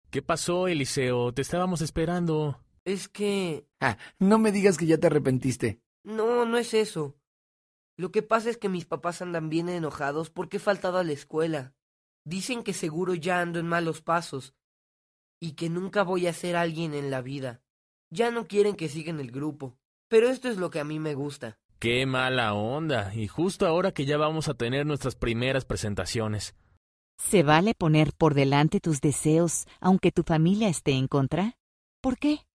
¿Qué pasó, Eliseo? Te estábamos esperando. Es que... No me digas que ya te arrepentiste. No, no es eso. Lo que pasa es que mis papás andan bien enojados porque he faltado a la escuela. Dicen que seguro ya ando en malos pasos y que nunca voy a ser alguien en la vida. Ya no quieren que siga en el grupo. Pero esto es lo que a mí me gusta. Qué mala onda. Y justo ahora que ya vamos a tener nuestras primeras presentaciones. ¿Se vale poner por delante tus deseos aunque tu familia esté en contra? ¿Por qué?